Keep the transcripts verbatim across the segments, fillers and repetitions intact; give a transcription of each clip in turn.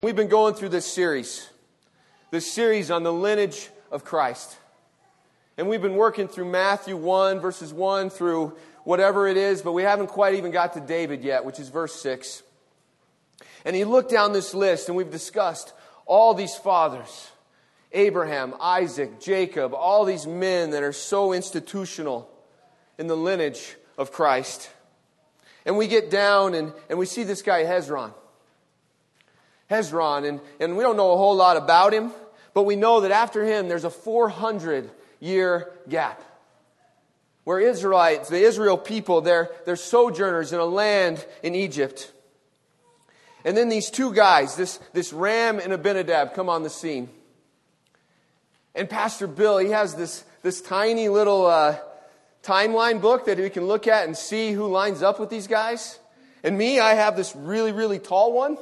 We've been going through this series, this series on the lineage of Christ. And we've been working through Matthew one, verses one through whatever it is, but we haven't quite even got to David yet, which is verse six. And you look down this list, and we've discussed all these fathers, Abraham, Isaac, Jacob, all these men that are so institutional in the lineage of Christ. And we get down, and, and we see this guy Hezron. Hezron, and, and we don't know a whole lot about him, but we know that after him there's a four hundred year gap where Israelites, the Israel people, they're, they're sojourners in a land in Egypt. And then these two guys, this, this Ram and Abinadab, come on the scene. And Pastor Bill, he has this, this tiny little uh, timeline book that we can look at and see who lines up with these guys. And me, I have this really, really tall one.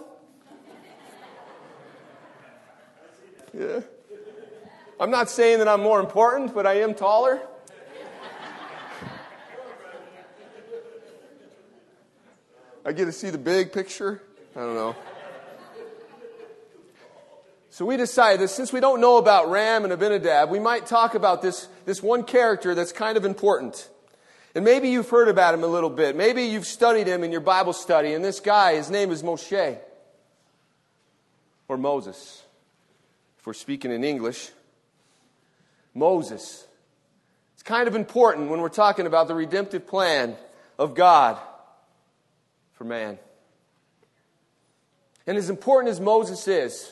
Yeah. I'm not saying that I'm more important, but I am taller. I get to see the big picture. I don't know. So we decided that since we don't know about Ram and Abinadab, we might talk about this, this one character that's kind of important. And maybe you've heard about him a little bit. Maybe you've studied him in your Bible study. And this guy, his name is Moshe. Or Moses, if we're speaking in English. Moses. It's kind of important when we're talking about the redemptive plan of God for man. And as important as Moses is,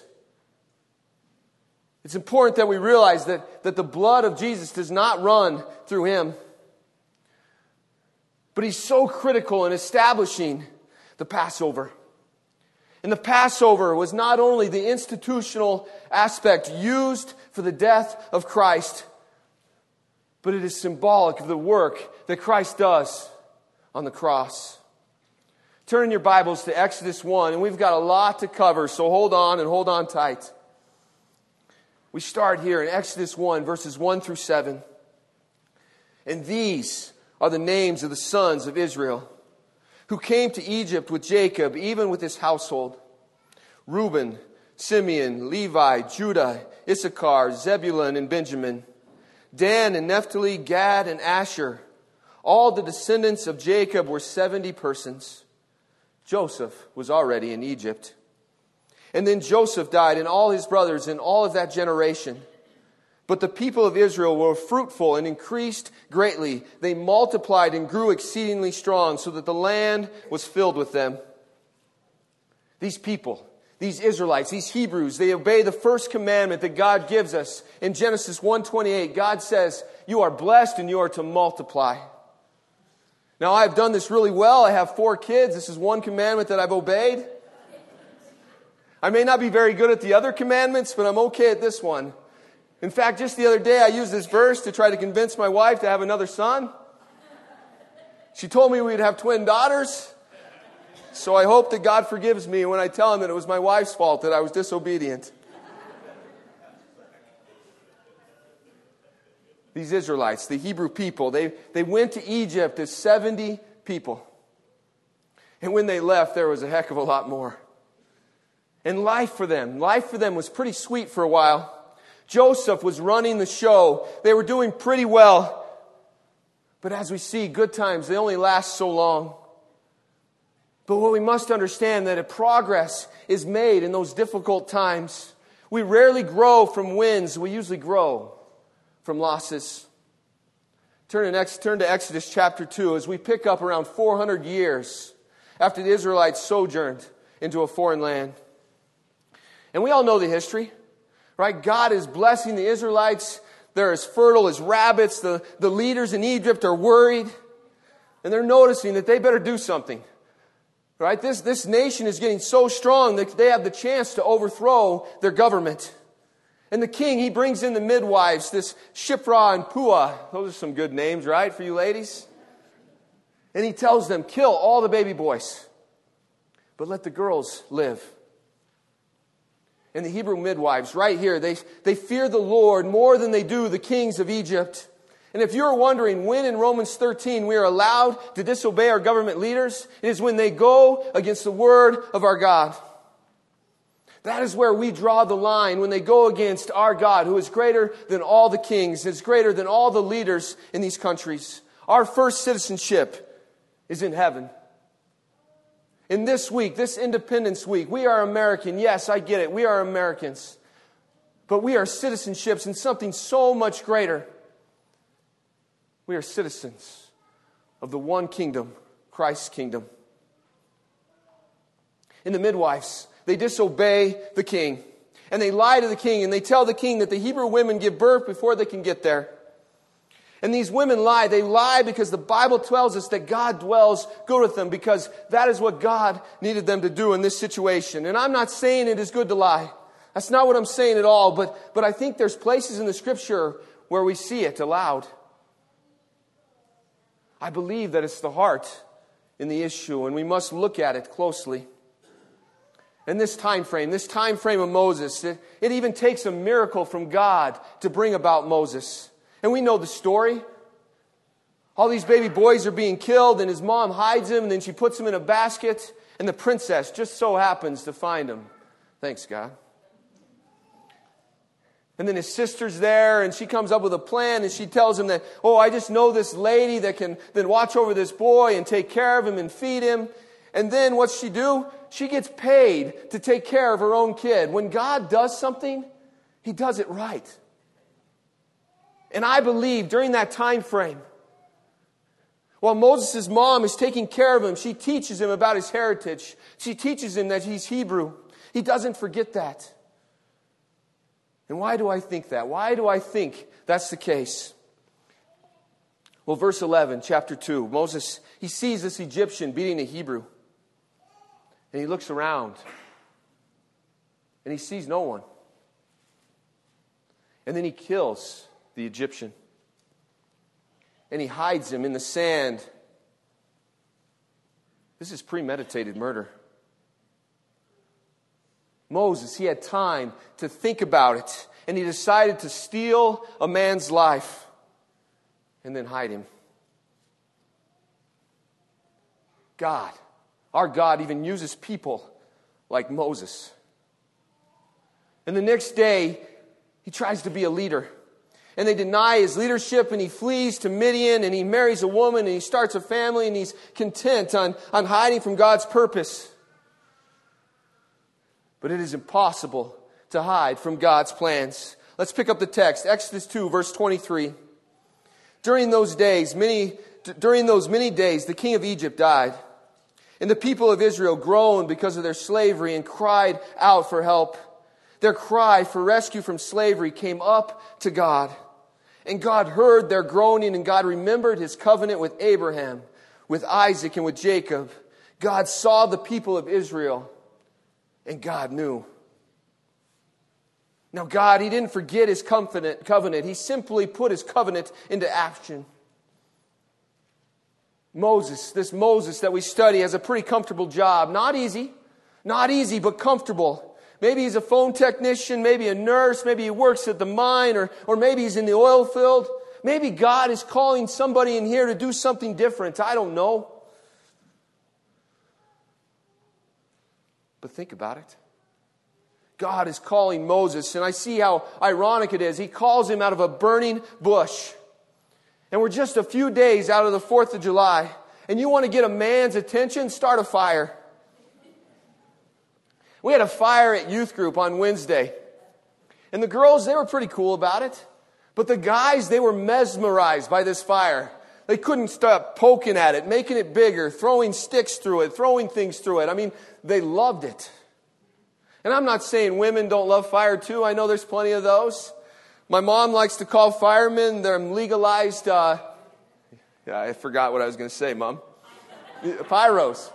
it's important that we realize that, that the blood of Jesus does not run through him. But he's so critical in establishing the Passover. And the Passover was not only the institutional aspect used for the death of Christ, but it is symbolic of the work that Christ does on the cross. Turn in your Bibles to Exodus one, and we've got a lot to cover, so hold on and hold on tight. We start here in Exodus one, verses one through seven. And these are the names of the sons of Israel, who came to Egypt with Jacob, even with his household: Reuben, Simeon, Levi, Judah, Issachar, Zebulun, and Benjamin, Dan and Naphtali, Gad, and Asher. All the descendants of Jacob were seventy persons. Joseph was already in Egypt. And then Joseph died, and all his brothers, and all of that generation. But the people of Israel were fruitful and increased greatly. They multiplied and grew exceedingly strong, so that the land was filled with them. These people, these Israelites, these Hebrews, they obey the first commandment that God gives us. In Genesis one twenty-eight, God says, "You are blessed and you are to multiply." Now, I've done this really well. I have four kids. This is one commandment that I've obeyed. I may not be very good at the other commandments, but I'm okay at this one. In fact, just the other day, I used this verse to try to convince my wife to have another son. She told me we'd have twin daughters. So I hope that God forgives me when I tell him that it was my wife's fault that I was disobedient. These Israelites, the Hebrew people, they, they went to Egypt as seventy people. And when they left, there was a heck of a lot more. And life for them, life for them was pretty sweet for a while. Joseph was running the show. They were doing pretty well. But as we see, good times, they only last so long. But what we must understand that if progress is made in those difficult times, we rarely grow from wins. We usually grow from losses. Turn to, next, turn to Exodus chapter two as we pick up around four hundred years after the Israelites sojourned into a foreign land. And we all know the history, right? God is blessing the Israelites. They're as fertile as rabbits. The, the leaders in Egypt are worried. And they're noticing that they better do something. Right? This, this nation is getting so strong that they have the chance to overthrow their government. And the king, he brings in the midwives, this Shiphrah and Puah. Those are some good names, right, for you ladies? And he tells them, kill all the baby boys, but let the girls live. And the Hebrew midwives, right here, they, they fear the Lord more than they do the kings of Egypt. And if you're wondering when in Romans thirteen we are allowed to disobey our government leaders, it is when they go against the word of our God. That is where we draw the line when they go against our God, who is greater than all the kings, is greater than all the leaders in these countries. Our first citizenship is in heaven. In this week, this Independence Week, we are American. Yes, I get it. We are Americans. But we are citizenships in something so much greater. We are citizens of the one kingdom, Christ's kingdom. In the midwives, they disobey the king. And they lie to the king. And they tell the king that the Hebrew women give birth before they can get there. And these women lie. They lie because the Bible tells us that God dwells good with them. Because that is what God needed them to do in this situation. And I'm not saying it is good to lie. That's not what I'm saying at all. But, but I think there's places in the Scripture where we see it allowed. I believe that it's the heart in the issue. And we must look at it closely. And this time frame, this time frame of Moses, it, it even takes a miracle from God to bring about Moses. And we know the story. All these baby boys are being killed, and his mom hides him, and then she puts him in a basket, and the princess just so happens to find him. Thanks, God. And then his sister's there, and she comes up with a plan, and she tells him that, oh, I just know this lady that can then watch over this boy and take care of him and feed him. And then what's she do? She gets paid to take care of her own kid. When God does something, He does it right. And I believe during that time frame, while Moses' mom is taking care of him, she teaches him about his heritage. She teaches him that he's Hebrew. He doesn't forget that. And why do I think that? Why do I think that's the case? Well, verse eleven, chapter two, Moses, he sees this Egyptian beating a Hebrew. And he looks around. And he sees no one. And then he kills the Egyptian. And he hides him in the sand. This is premeditated murder. Moses, he had time to think about it. And he decided to steal a man's life. And then hide him. God, our God even uses people like Moses. And the next day, he tries to be a leader. And they deny his leadership, and he flees to Midian, and he marries a woman, and he starts a family, and he's content on, on hiding from God's purpose. But it is impossible to hide from God's plans. Let's pick up the text. Exodus two, verse twenty-three. During those days, many, during those many days, the king of Egypt died. And the people of Israel groaned because of their slavery and cried out for help. Their cry for rescue from slavery came up to God. And God heard their groaning, and God remembered His covenant with Abraham, with Isaac, and with Jacob. God saw the people of Israel, and God knew. Now God, He didn't forget His covenant. He simply put His covenant into action. Moses, this Moses that we study, has a pretty comfortable job. Not easy, not easy, but comfortable. Maybe he's a phone technician, maybe a nurse, maybe he works at the mine, or, or maybe he's in the oil field. Maybe God is calling somebody in here to do something different. I don't know. But think about it. God is calling Moses, and I see how ironic it is. He calls him out of a burning bush. And we're just a few days out of the fourth of July. And you want to get a man's attention? Start a fire. We had a fire at youth group on Wednesday. And the girls, they were pretty cool about it. But the guys, they were mesmerized by this fire. They couldn't stop poking at it, making it bigger, throwing sticks through it, throwing things through it. I mean, they loved it. And I'm not saying women don't love fire too. I know there's plenty of those. My mom likes to call firemen, they're legalized, uh, yeah, I forgot what I was going to say, Mom. Pyros.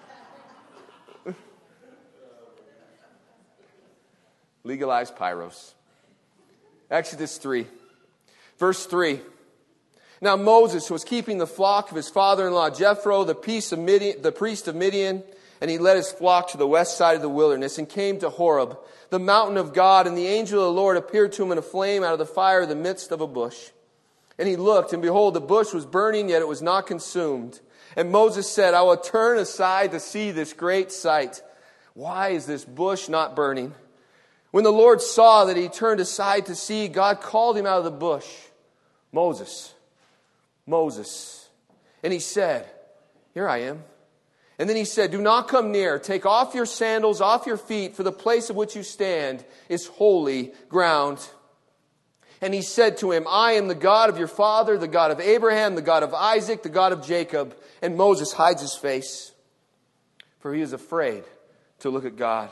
Legalized pyros. Exodus three, verse three. Now Moses was keeping the flock of his father-in-law Jethro, the priest of Midian, the priest of Midian, and he led his flock to the west side of the wilderness and came to Horeb, the mountain of God, and the angel of the Lord appeared to him in a flame out of the fire in the midst of a bush. And he looked, and behold, the bush was burning, yet it was not consumed. And Moses said, I will turn aside to see this great sight, Why is this bush not burning? When the Lord saw that he turned aside to see, God called him out of the bush. Moses, Moses. And he said, here I am. And then he said, do not come near. Take off your sandals off your feet, for the place of which you stand is holy ground. And he said to him, I am the God of your father, the God of Abraham, the God of Isaac, the God of Jacob. And Moses hides his face, for he is afraid to look at God.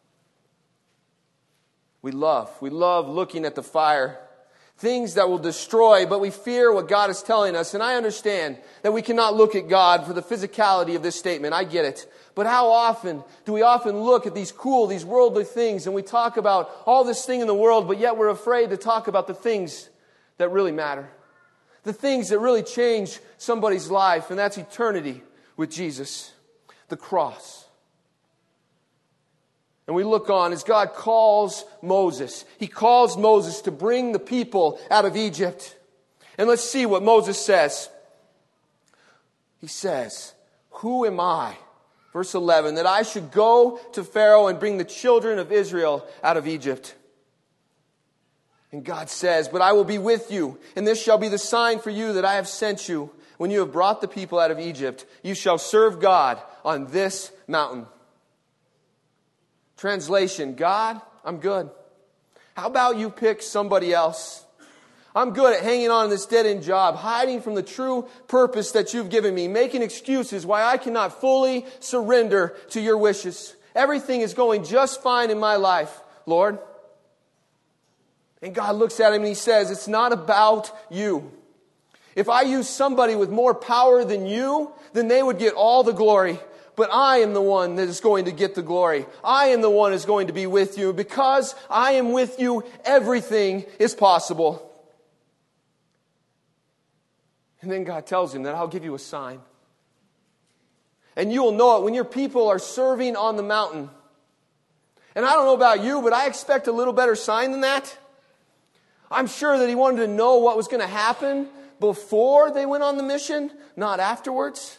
We love, we love looking at the fire. Things that will destroy, but we fear what God is telling us. And I understand that we cannot look at God for the physicality of this statement. I get it. But how often do we often look at these cool, these worldly things, and we talk about all this thing in the world, but yet we're afraid to talk about the things that really matter. The things that really change somebody's life, and that's eternity with Jesus. The cross. And we look on as God calls Moses. He calls Moses to bring the people out of Egypt. And let's see what Moses says. He says, who am I? Verse eleven, that I should go to Pharaoh and bring the children of Israel out of Egypt. And God says, but I will be with you, and this shall be the sign for you that I have sent you. When you have brought the people out of Egypt, you shall serve God on this mountain. Translation, God, I'm good. How about you pick somebody else? I'm good at hanging on to this dead-end job, hiding from the true purpose that you've given me, making excuses why I cannot fully surrender to your wishes. Everything is going just fine in my life, Lord. And God looks at him and he says, it's not about you. If I use somebody with more power than you, then they would get all the glory. But I am the one that is going to get the glory. I am the one that is going to be with you. Because I am with you, everything is possible. And then God tells him that I'll give you a sign. And you will know it when your people are serving on the mountain. And I don't know about you, but I expect a little better sign than that. I'm sure that he wanted to know what was going to happen before they went on the mission, not afterwards.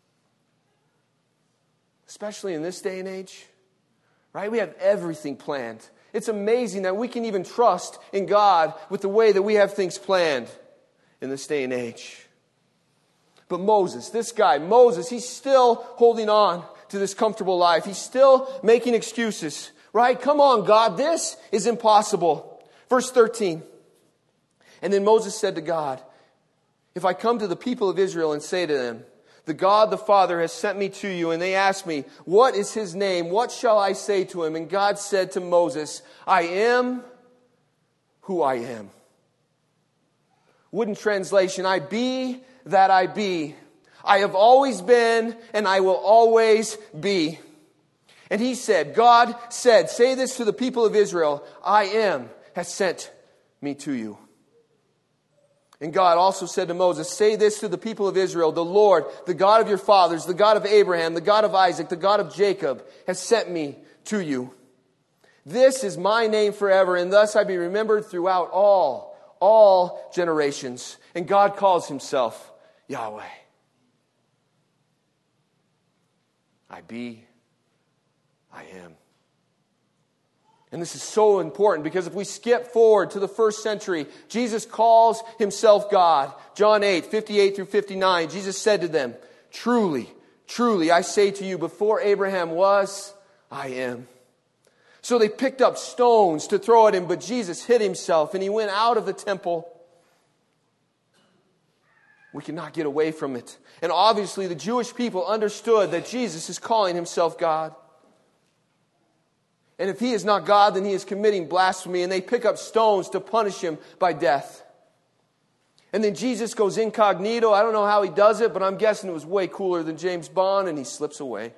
Especially in this day and age, right? We have everything planned. It's amazing that we can even trust in God with the way that we have things planned in this day and age. But Moses, this guy, Moses, he's still holding on to this comfortable life. He's still making excuses, right? Come on, God, this is impossible. Verse thirteen. And then Moses said to God, if I come to the people of Israel and say to them, the God the Father has sent me to you, and they ask me, what is his name? What shall I say to him? And God said to Moses, I am who I am. Wooden translation, I be that I be. I have always been, and I will always be. And he said, God said, say this to the people of Israel, I am has sent me to you. And God also said to Moses, say this to the people of Israel, the Lord, the God of your fathers, the God of Abraham, the God of Isaac, the God of Jacob, has sent me to you. This is my name forever, and thus I be remembered throughout all, all generations. And God calls himself Yahweh. I be, I am. And this is so important because if we skip forward to the first century, Jesus calls himself God. John eight, fifty-eight through fifty-nine, Jesus said to them, truly, truly, I say to you, before Abraham was, I am. So they picked up stones to throw at him, but Jesus hid himself and he went out of the temple. We cannot get away from it. And obviously the Jewish people understood that Jesus is calling himself God. And if he is not God, then he is committing blasphemy. And they pick up stones to punish him by death. And then Jesus goes incognito. I don't know how he does it, but I'm guessing it was way cooler than James Bond. And he slips away.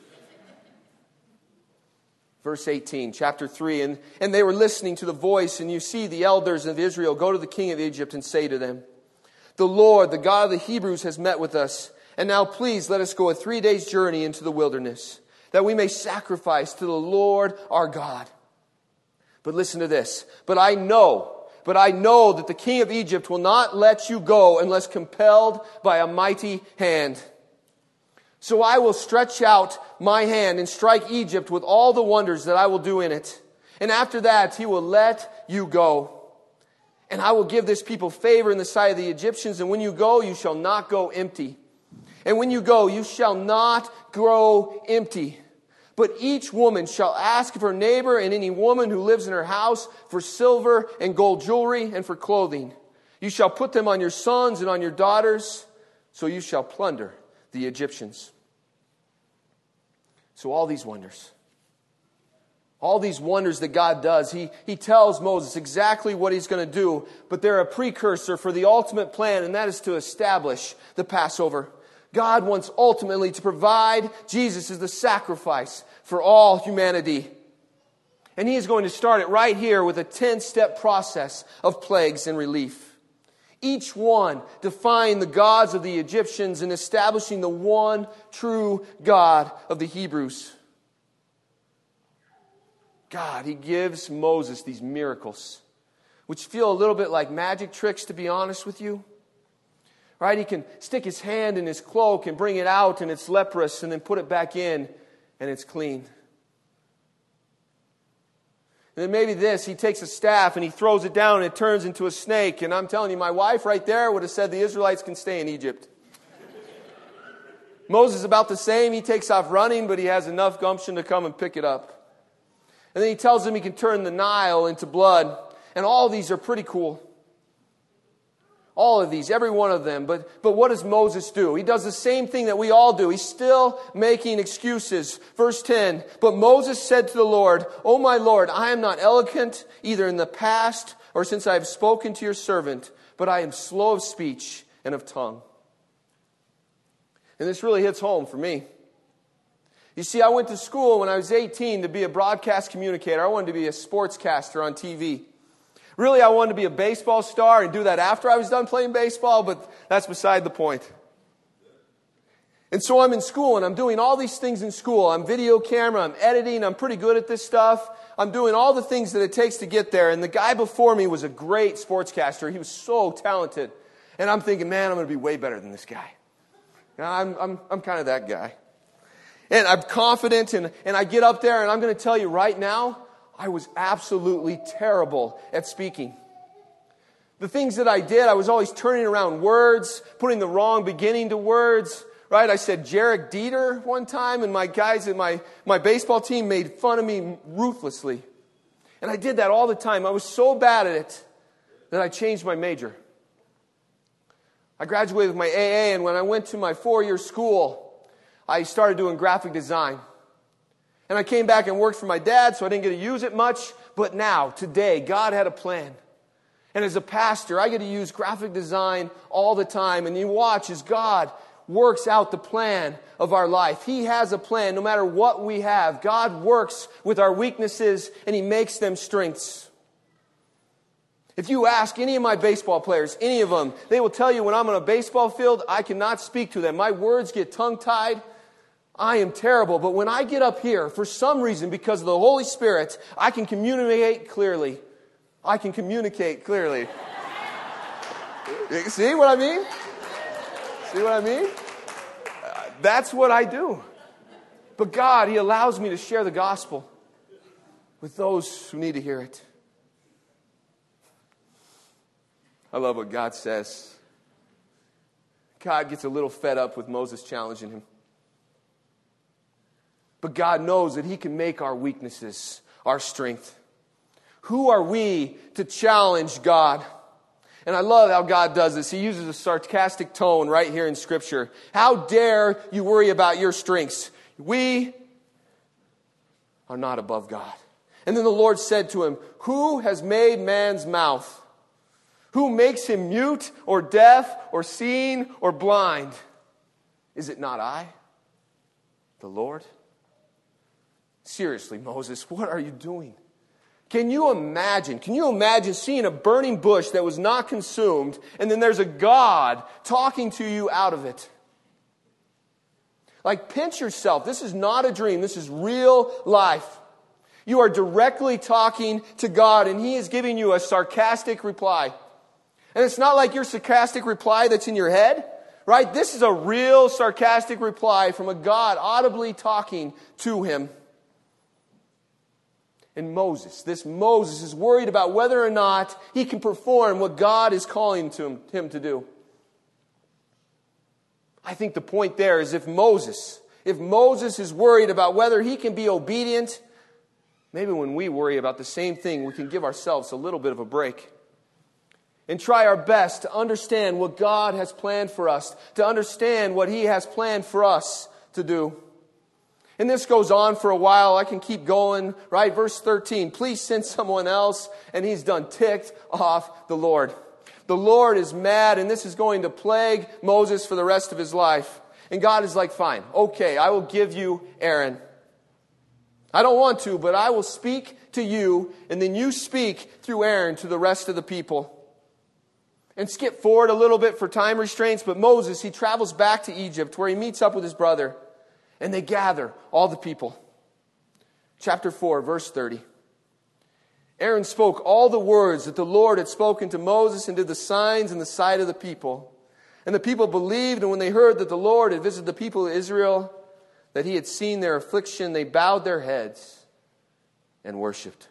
Verse eighteen, chapter three. And, and they were listening to the voice. And you see the elders of Israel go to the king of Egypt and say to them, the Lord, the God of the Hebrews, has met with us. And now please let us go a three days journey into the wilderness, that we may sacrifice to the Lord our God. But listen to this. But I know, but I know that the king of Egypt will not let you go unless compelled by a mighty hand. So I will stretch out my hand and strike Egypt with all the wonders that I will do in it. And after that, he will let you go. And I will give this people favor in the sight of the Egyptians. And when you go, you shall not go empty. And when you go, you shall not grow empty. But each woman shall ask of her neighbor and any woman who lives in her house for silver and gold jewelry and for clothing. You shall put them on your sons and on your daughters, so you shall plunder the Egyptians. So all these wonders, all these wonders that God does, he, he tells Moses exactly what he's going to do, but they're a precursor for the ultimate plan, and that is to establish the Passover. God wants ultimately to provide Jesus as the sacrifice for all humanity. And he is going to start it right here with a ten-step process of plagues and relief. Each one defying the gods of the Egyptians and establishing the one true God of the Hebrews. God, he gives Moses these miracles, which feel a little bit like magic tricks, to be honest with you. Right? He can stick his hand in his cloak and bring it out and it's leprous, and then put it back in and it's clean. And then maybe this, he takes a staff and he throws it down and it turns into a snake. And I'm telling you, my wife right there would have said the Israelites can stay in Egypt. Moses is about the same. He takes off running, but he has enough gumption to come and pick it up. And then he tells him he can turn the Nile into blood. And all these are pretty cool. All of these, every one of them. But, but what does Moses do? He does the same thing that we all do. He's still making excuses. Verse ten, but Moses said to the Lord, O my Lord, I am not eloquent either in the past or since I have spoken to your servant, but I am slow of speech and of tongue. And this really hits home for me. You see, I went to school when I was eighteen to be a broadcast communicator. I wanted to be a sportscaster on T V. Really, I wanted to be a baseball star and do that after I was done playing baseball, but that's beside the point. And so I'm in school and I'm doing all these things in school. I'm video camera, I'm editing, I'm pretty good at this stuff. I'm doing all the things that it takes to get there. And the guy before me was a great sportscaster. He was so talented. And I'm thinking, man, I'm going to be way better than this guy. I'm, I'm, I'm kind of that guy. And I'm confident, and, and I get up there, and I'm going to tell you right now, I was absolutely terrible at speaking. The things that I did, I was always turning around words, putting the wrong beginning to words, right? I said Jarek Dieter one time, and my guys in my, my baseball team made fun of me ruthlessly. And I did that all the time. I was so bad at it that I changed my major. I graduated with my A A, and when I went to my four-year school, I started doing graphic design. And I came back and worked for my dad, so I didn't get to use it much. But now, today, God had a plan. And as a pastor, I get to use graphic design all the time. And you watch as God works out the plan of our life. He has a plan no matter what we have. God works with our weaknesses and He makes them strengths. If you ask any of my baseball players, any of them, they will tell you when I'm on a baseball field, I cannot speak to them. My words get tongue-tied. I am terrible, but when I get up here, for some reason, because of the Holy Spirit, I can communicate clearly. I can communicate clearly. See what I mean? See what I mean? Uh, that's what I do. But God, He allows me to share the gospel with those who need to hear it. I love what God says. God gets a little fed up with Moses challenging him. But God knows that He can make our weaknesses our strength. Who are we to challenge God? And I love how God does this. He uses a sarcastic tone right here in Scripture. How dare you worry about your strengths? We are not above God. And then the Lord said to him, who has made man's mouth? Who makes him mute or deaf or seeing or blind? Is it not I, the Lord? Seriously, Moses, what are you doing? Can you imagine? Can you imagine seeing a burning bush that was not consumed, and then there's a God talking to you out of it? Like, pinch yourself. This is not a dream. This is real life. You are directly talking to God, and He is giving you a sarcastic reply. And it's not like your sarcastic reply that's in your head, Right? This is a real sarcastic reply from a God audibly talking to him. And Moses, this Moses is worried about whether or not he can perform what God is calling to him, him to do. I think the point there is if Moses, if Moses is worried about whether he can be obedient, maybe when we worry about the same thing, we can give ourselves a little bit of a break and try our best to understand what God has planned for us, to understand what He has planned for us to do. And this goes on for a while. I can keep going, right? Verse thirteen, please send someone else. And he's done ticked off the Lord. The Lord is mad, and this is going to plague Moses for the rest of his life. And God is like, fine, okay, I will give you Aaron. I don't want to, but I will speak to you, and then you speak through Aaron to the rest of the people. And skip forward a little bit for time restraints, but Moses, he travels back to Egypt where he meets up with his brother. And they gather all the people. Chapter four, verse thirty. Aaron spoke all the words that the Lord had spoken to Moses and did the signs in the sight of the people. And the people believed, and when they heard that the Lord had visited the people of Israel, that He had seen their affliction, they bowed their heads and worshipped.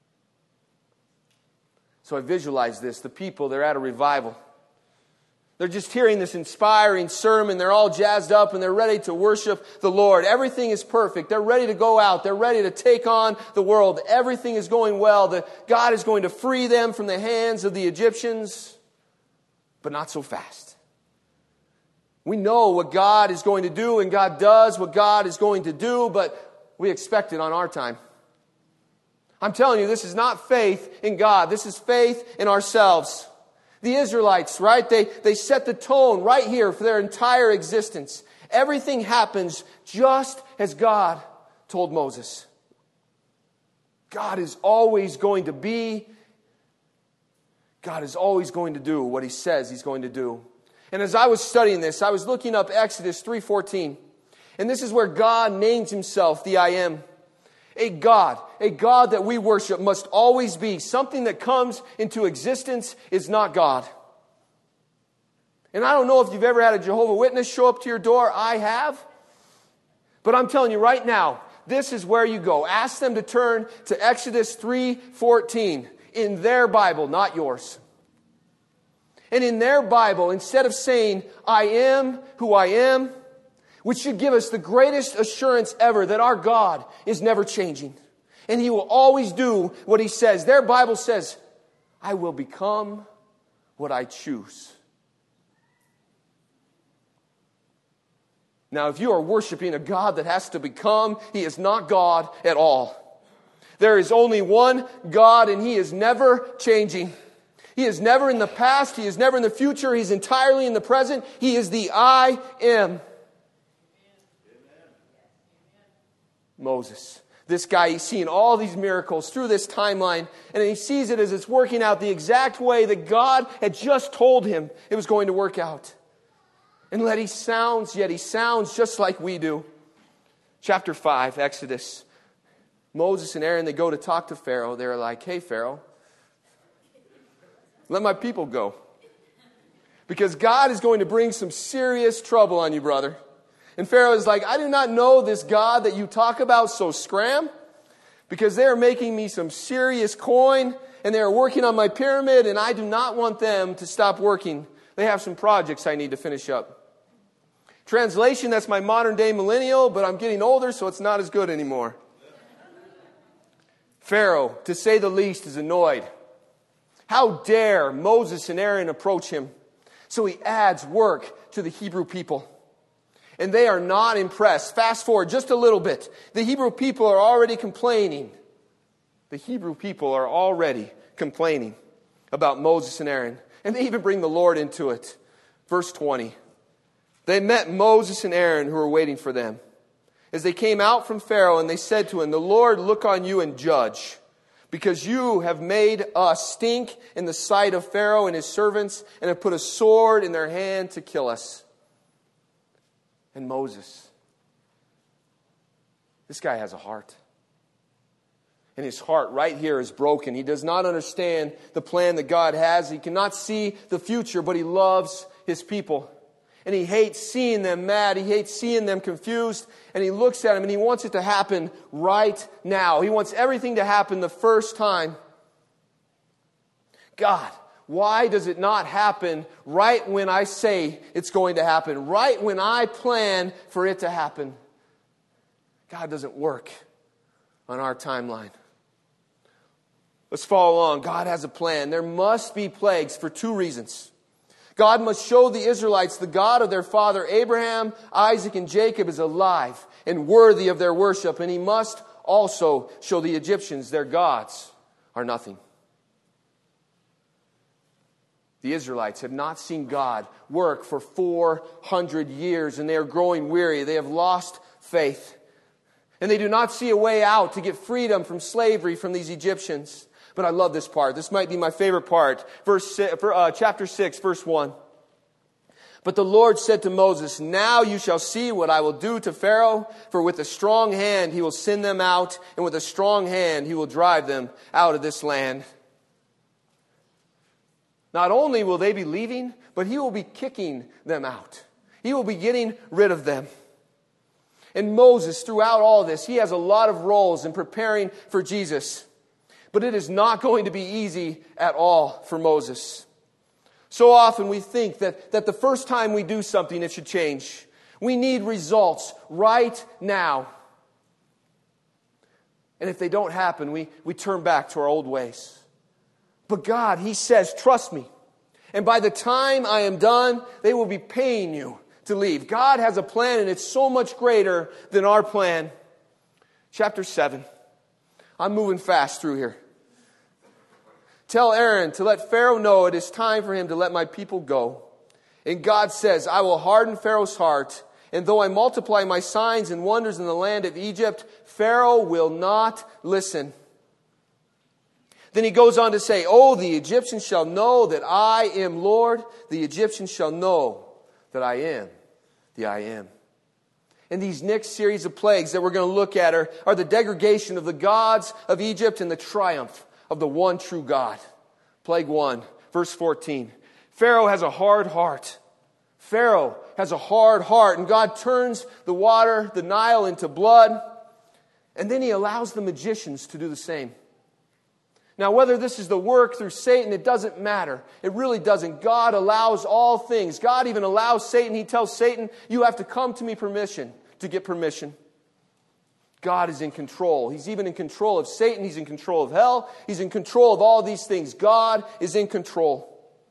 So I visualize this. The people, they're at a revival. They're just hearing this inspiring sermon. They're all jazzed up and they're ready to worship the Lord. Everything is perfect. They're ready to go out. They're ready to take on the world. Everything is going well. The, God is going to free them from the hands of the Egyptians, but not so fast. We know what God is going to do, and God does what God is going to do, but we expect it on our time. I'm telling you, this is not faith in God. This is faith in ourselves. The Israelites, right? They, they set the tone right here for their entire existence. Everything happens just as God told Moses. God is always going to be, God is always going to do what He says He's going to do. And as I was studying this, I was looking up Exodus three fourteen. And this is where God names Himself the I Am. A God, a God that we worship must always be. Something that comes into existence is not God. And I don't know if you've ever had a Jehovah's Witness show up to your door. I have. But I'm telling you right now, this is where you go. Ask them to turn to Exodus three fourteen in their Bible, not yours. And in their Bible, instead of saying, I am who I am, which should give us the greatest assurance ever that our God is never changing. And He will always do what He says. Their Bible says, I will become what I choose. Now, if you are worshiping a God that has to become, He is not God at all. There is only one God, and He is never changing. He is never in the past. He is never in the future. He's entirely in the present. He is the I Am. Moses. This guy, he's seeing all these miracles through this timeline, and he sees it as it's working out the exact way that God had just told him it was going to work out. And yet he sounds, yet he sounds just like we do. Chapter five, Exodus. Moses and Aaron, they go to talk to Pharaoh. They're like, hey, Pharaoh, let my people go. Because God is going to bring some serious trouble on you, brother. And Pharaoh is like, I do not know this God that you talk about, so scram. Because they are making me some serious coin, and they are working on my pyramid, and I do not want them to stop working. They have some projects I need to finish up. Translation, that's my modern day millennial, but I'm getting older, so it's not as good anymore. Pharaoh, to say the least, is annoyed. How dare Moses and Aaron approach him? So he adds work to the Hebrew people. And they are not impressed. Fast forward just a little bit. The Hebrew people are already complaining. The Hebrew people are already complaining about Moses and Aaron. And they even bring the Lord into it. Verse twenty. They met Moses and Aaron who were waiting for them. As they came out from Pharaoh, and they said to him, the Lord look on you and judge, because you have made us stink in the sight of Pharaoh and his servants, and have put a sword in their hand to kill us. And Moses, this guy has a heart. And his heart right here is broken. He does not understand the plan that God has. He cannot see the future, but he loves his people. And he hates seeing them mad. He hates seeing them confused. And he looks at them and he wants it to happen right now. He wants everything to happen the first time. God, why does it not happen right when I say it's going to happen? Right when I plan for it to happen? God doesn't work on our timeline. Let's follow along. God has a plan. There must be plagues for two reasons. God must show the Israelites the God of their father Abraham, Isaac, and Jacob is alive and worthy of their worship. And He must also show the Egyptians their gods are nothing. The Israelites have not seen God work for four hundred years, and they are growing weary. They have lost faith. And they do not see a way out to get freedom from slavery from these Egyptians. But I love this part. This might be my favorite part. Verse, uh, chapter six, verse one. But the Lord said to Moses, now you shall see what I will do to Pharaoh, for with a strong hand he will send them out, and with a strong hand he will drive them out of this land. Not only will they be leaving, but he will be kicking them out. He will be getting rid of them. And Moses, throughout all this, he has a lot of roles in preparing for Jesus. But it is not going to be easy at all for Moses. So often we think that, that the first time we do something, it should change. We need results right now. And if they don't happen, we, we turn back to our old ways. But God, He says, trust me. And by the time I am done, they will be paying you to leave. God has a plan, and it's so much greater than our plan. Chapter seven. I'm moving fast through here. Tell Aaron to let Pharaoh know it is time for him to let my people go. And God says, I will harden Pharaoh's heart, and though I multiply my signs and wonders in the land of Egypt, Pharaoh will not listen. Then he goes on to say, oh, the Egyptians shall know that I am Lord. The Egyptians shall know that I am the I am. And these next series of plagues that we're going to look at are, are the degradation of the gods of Egypt and the triumph of the one true God. Plague one, verse fourteen. Pharaoh has a hard heart. Pharaoh has a hard heart. And God turns the water, the Nile, into blood. And then He allows the magicians to do the same. Now, whether this is the work through Satan, it doesn't matter. It really doesn't. God allows all things. God even allows Satan. He tells Satan, you have to come to me permission to get permission. God is in control. He's even in control of Satan. He's in control of hell. He's in control of all these things. God is in control.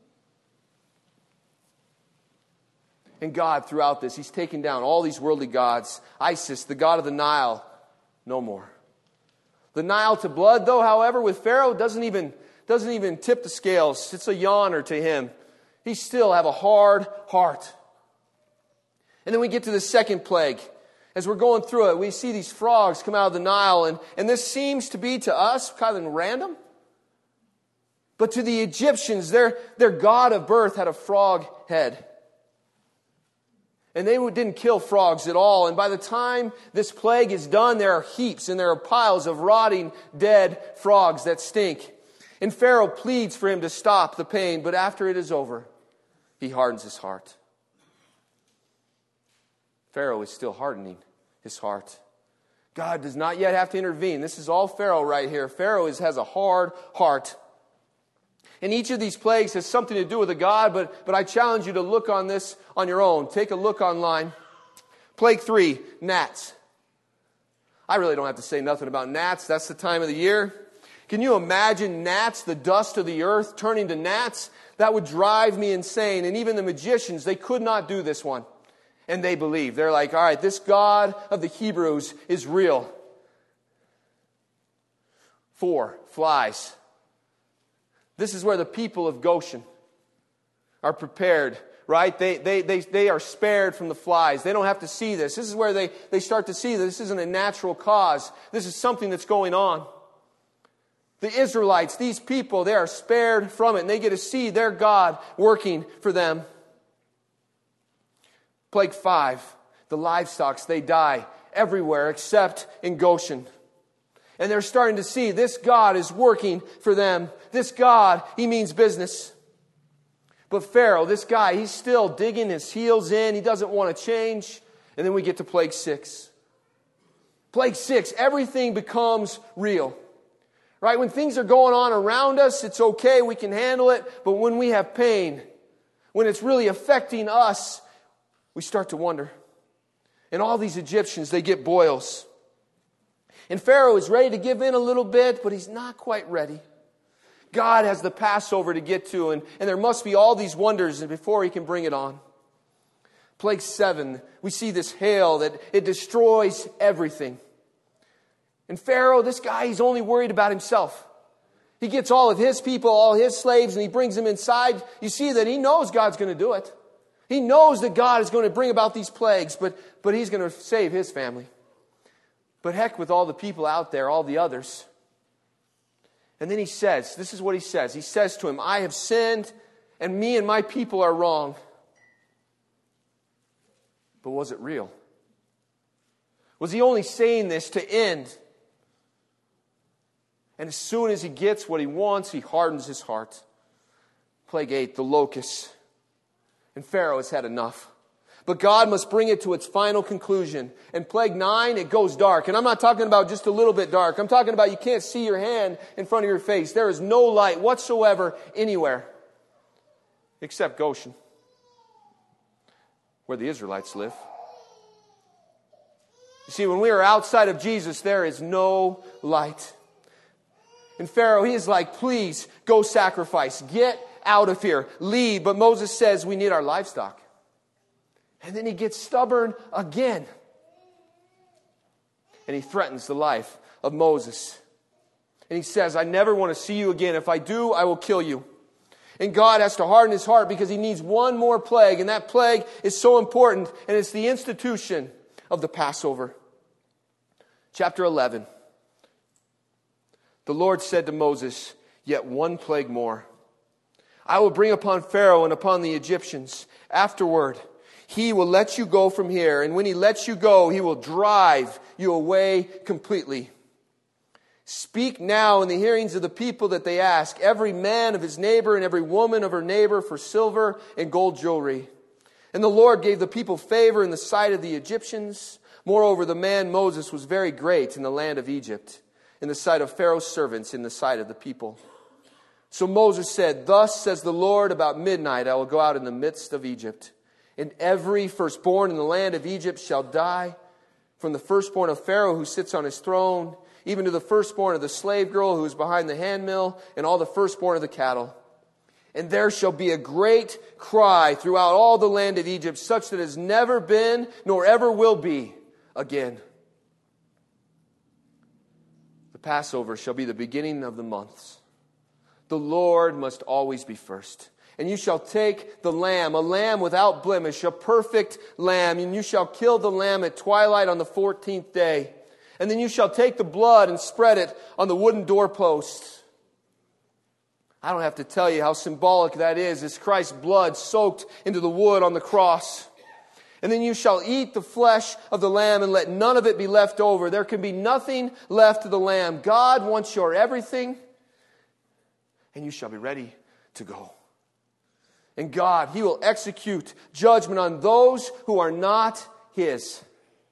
And God, throughout this, He's taken down all these worldly gods. Isis, the god of the Nile, no more. The Nile to blood, though, however, with Pharaoh, doesn't even, doesn't even tip the scales. It's a yawner to him. He still have a hard heart. And then we get to the second plague. As we're going through it, we see these frogs come out of the Nile, and, and this seems to be to us kind of random. But to the Egyptians, their, their god of birth had a frog head. And they didn't kill frogs at all. And by the time this plague is done, there are heaps and there are piles of rotting, dead frogs that stink. And Pharaoh pleads for him to stop the pain, but after it is over, he hardens his heart. Pharaoh is still hardening his heart. God does not yet have to intervene. This is all Pharaoh right here. Pharaoh is, has a hard heart. And each of these plagues has something to do with a God, but, but I challenge you to look on this on your own. Take a look online. Plague three, gnats. I really don't have to say nothing about gnats. That's the time of the year. Can you imagine gnats, the dust of the earth, turning to gnats? That would drive me insane. And even the magicians, they could not do this one. And they believe. They're like, all right, this God of the Hebrews is real. Four, flies. This is where the people of Goshen are prepared, right? They, they, they, they are spared from the flies. They don't have to see this. This is where they, they start to see that this isn't a natural cause. This is something that's going on. The Israelites, these people, they are spared from it, and they get to see their God working for them. Plague five, the livestock, they die everywhere except in Goshen. And they're starting to see this God is working for them. This God, He means business. But Pharaoh, this guy, he's still digging his heels in. He doesn't want to change. And then we get to plague six. Plague six, everything becomes real. Right? When things are going on around us, it's okay, we can handle it. But when we have pain, when it's really affecting us, we start to wonder. And all these Egyptians, they get boils. And Pharaoh is ready to give in a little bit, but he's not quite ready. God has the Passover to get to, and, and there must be all these wonders before he can bring it on. Plague seven, we see this hail that it destroys everything. And Pharaoh, this guy, he's only worried about himself. He gets all of his people, all his slaves, and he brings them inside. You see that he knows God's going to do it. He knows that God is going to bring about these plagues, but, but he's going to save his family. But heck with all the people out there, all the others. And then he says, this is what he says. He says to him, I have sinned, and me and my people are wrong. But was it real? Was he only saying this to end? And as soon as he gets what he wants, he hardens his heart. Plague eight, the locusts. And Pharaoh has had enough. But God must bring it to its final conclusion. And plague nine, it goes dark. And I'm not talking about just a little bit dark. I'm talking about you can't see your hand in front of your face. There is no light whatsoever anywhere. Except Goshen, where the Israelites live. You see, when we are outside of Jesus, there is no light. And Pharaoh, he is like, please, go sacrifice. Get out of here. Leave. But Moses says we need our livestock. And then he gets stubborn again. And he threatens the life of Moses. And he says, I never want to see you again. If I do, I will kill you. And God has to harden his heart because he needs one more plague. And that plague is so important. And it's the institution of the Passover. Chapter eleven. The Lord said to Moses, yet one plague more. I will bring upon Pharaoh and upon the Egyptians. Afterward, he will let you go from here. And when he lets you go, he will drive you away completely. Speak now in the hearings of the people that they ask, every man of his neighbor and every woman of her neighbor for silver and gold jewelry. And the Lord gave the people favor in the sight of the Egyptians. Moreover, the man Moses was very great in the land of Egypt, in the sight of Pharaoh's servants, in the sight of the people. So Moses said, thus says the Lord, about midnight I will go out in the midst of Egypt. And every firstborn in the land of Egypt shall die, from the firstborn of Pharaoh who sits on his throne, even to the firstborn of the slave girl who is behind the handmill, and all the firstborn of the cattle. And there shall be a great cry throughout all the land of Egypt, such that has never been, nor ever will be again. The Passover shall be the beginning of the months. The Lord must always be first. And you shall take the lamb, a lamb without blemish, a perfect lamb, and you shall kill the lamb at twilight on the fourteenth day. And then you shall take the blood and spread it on the wooden doorposts. I don't have to tell you how symbolic that is. It's Christ's blood soaked into the wood on the cross. And then you shall eat the flesh of the lamb and let none of it be left over. There can be nothing left of the lamb. God wants your everything, and you shall be ready to go. And God, he will execute judgment on those who are not his.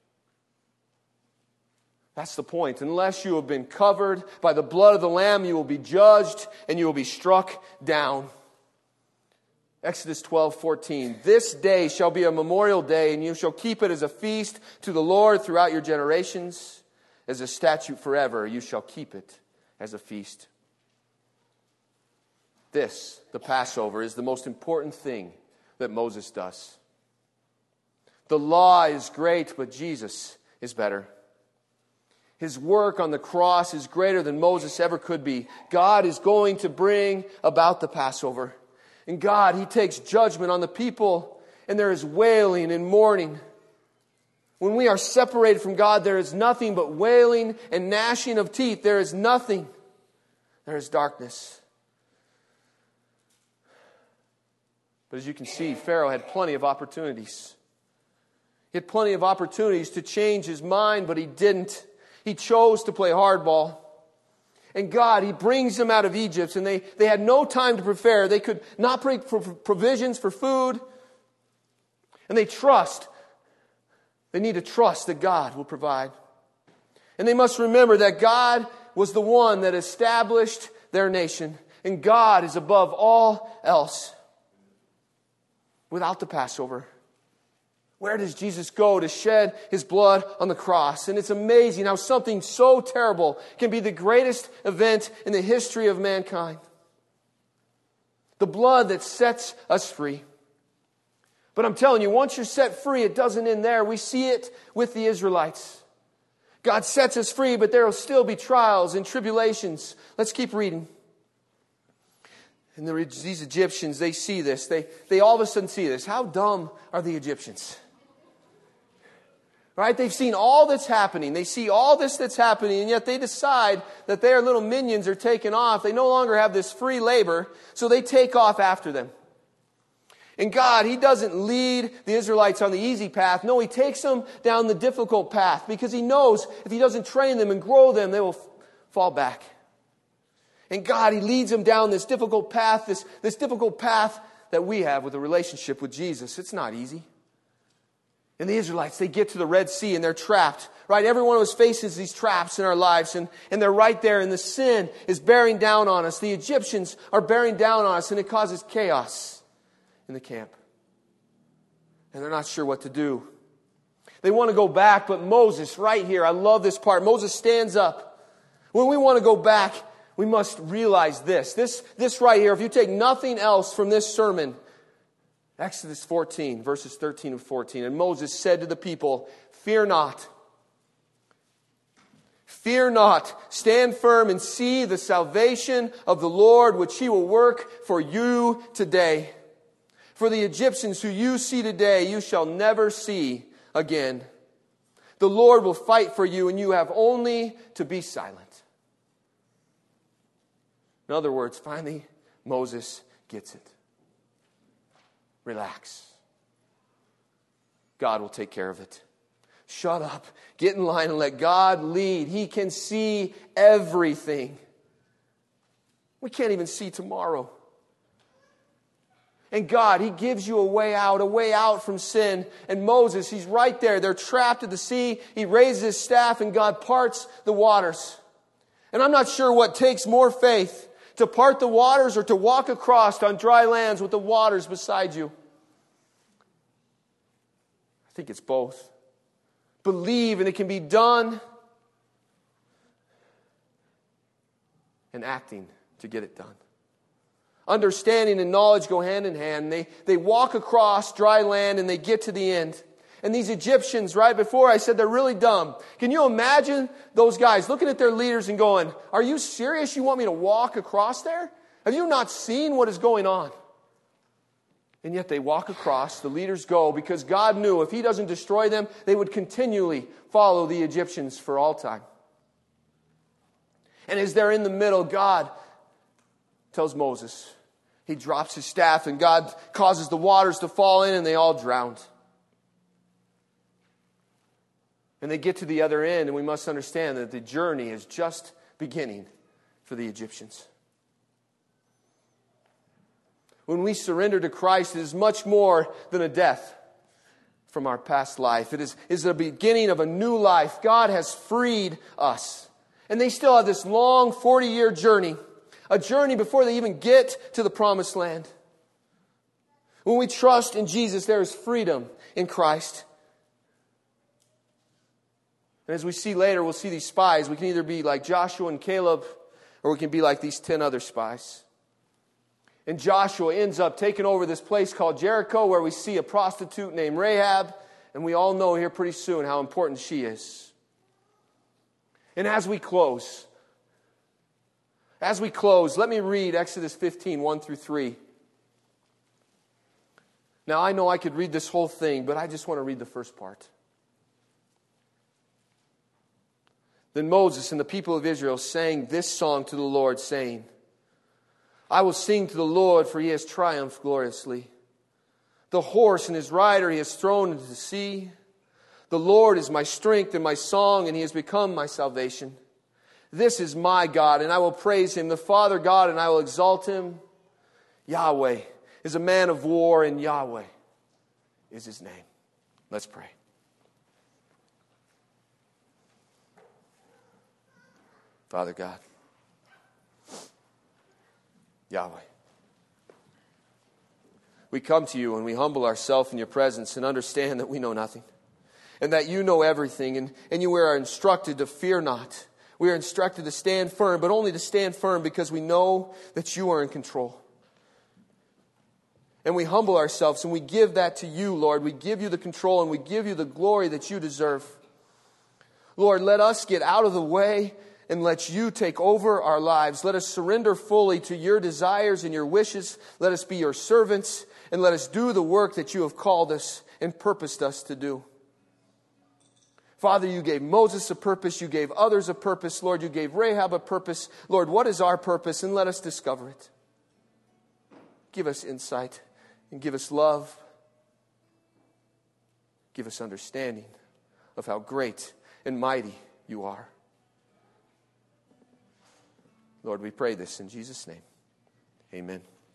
That's the point. Unless you have been covered by the blood of the Lamb, you will be judged and you will be struck down. Exodus twelve fourteen. This day shall be a memorial day, and you shall keep it as a feast to the Lord throughout your generations. As a statute forever, you shall keep it as a feast. This, the Passover, is the most important thing that Moses does. The law is great, but Jesus is better. His work on the cross is greater than Moses ever could be. God is going to bring about the Passover. And God, he takes judgment on the people, and there is wailing and mourning. When we are separated from God, there is nothing but wailing and gnashing of teeth. There is nothing. There is darkness. But as you can see, Pharaoh had plenty of opportunities. He had plenty of opportunities to change his mind, but he didn't. He chose to play hardball. And God, He brings them out of Egypt, and they, they had no time to prepare. They could not bring provisions for food. And they trust. They need to trust that God will provide. And they must remember that God was the one that established their nation. And God is above all else. Without the Passover, where does Jesus go to shed His blood on the cross? And it's amazing how something so terrible can be the greatest event in the history of mankind. The blood that sets us free. But I'm telling you, once you're set free, it doesn't end there. We see it with the Israelites. God sets us free, but there will still be trials and tribulations. Let's keep reading. And the, these Egyptians, they see this. They, they all of a sudden see this. How dumb are the Egyptians? Right? They've seen all that's happening. They see all this that's happening, and yet they decide that their little minions are taken off. They no longer have this free labor, so they take off after them. And God, He doesn't lead the Israelites on the easy path. No, He takes them down the difficult path because He knows if He doesn't train them and grow them, they will f- fall back. And God, He leads them down this difficult path, this, this difficult path that we have with a relationship with Jesus. It's not easy. And the Israelites, they get to the Red Sea and they're trapped. Right? Every one of us faces these traps in our lives, and, and they're right there, and the sin is bearing down on us. The Egyptians are bearing down on us, and it causes chaos in the camp. And they're not sure what to do. They want to go back, but Moses, right here, I love this part. Moses stands up. When we want to go back, we must realize this. This, this right here, if you take nothing else from this sermon, Exodus fourteen, verses thirteen and fourteen. And Moses said to the people, "Fear not. Fear not. Stand firm and see the salvation of the Lord, which He will work for you today. For the Egyptians who you see today, you shall never see again. The Lord will fight for you, and you have only to be silent." In other words, finally, Moses gets it. Relax. God will take care of it. Shut up. Get in line and let God lead. He can see everything. We can't even see tomorrow. And God, He gives you a way out, a way out from sin. And Moses, he's right there. They're trapped at the sea. He raises his staff and God parts the waters. And I'm not sure what takes more faith, to part the waters or to walk across on dry lands with the waters beside you. I think it's both. Believe and it can be done, and acting to get it done. Understanding and knowledge go hand in hand. They, they walk across dry land and they get to the end. And these Egyptians, right before I said they're really dumb. Can you imagine those guys looking at their leaders and going, "Are you serious? You want me to walk across there? Have you not seen what is going on?" And yet they walk across. The leaders go because God knew if He doesn't destroy them, they would continually follow the Egyptians for all time. And as they're in the middle, God tells Moses. He drops his staff and God causes the waters to fall in and they all drowned. And they get to the other end, and we must understand that the journey is just beginning for the Egyptians. When we surrender to Christ, it is much more than a death from our past life. It is, is the beginning of a new life. God has freed us. And they still have this long forty-year journey, a journey before they even get to the promised land. When we trust in Jesus, there is freedom in Christ. And as we see later, we'll see these spies. We can either be like Joshua and Caleb, or we can be like these ten other spies. And Joshua ends up taking over this place called Jericho, where we see a prostitute named Rahab. And we all know here pretty soon how important she is. And as we close, as we close, let me read Exodus fifteen, one through three. Now, I know I could read this whole thing, but I just want to read the first part. Then Moses and the people of Israel sang this song to the Lord, saying, "I will sing to the Lord, for He has triumphed gloriously. The horse and his rider He has thrown into the sea. The Lord is my strength and my song, and He has become my salvation. This is my God, and I will praise him. The Father God, and I will exalt him. Yahweh is a man of war, and Yahweh is his name. Let's pray. Father God, Yahweh, we come to you and we humble ourselves in your presence and understand that we know nothing and that you know everything, and, and you are instructed to fear not. We are instructed to stand firm, but only to stand firm because we know that you are in control. And we humble ourselves and we give that to you, Lord. We give you the control and we give you the glory that you deserve. Lord, let us get out of the way and let you take over our lives. Let us surrender fully to your desires and your wishes. Let us be your servants, and let us do the work that you have called us and purposed us to do. Father, you gave Moses a purpose. You gave others a purpose. Lord, you gave Rahab a purpose. Lord, what is our purpose? And let us discover it. Give us insight and give us love. Give us understanding of how great and mighty you are. Lord, we pray this in Jesus' name. Amen.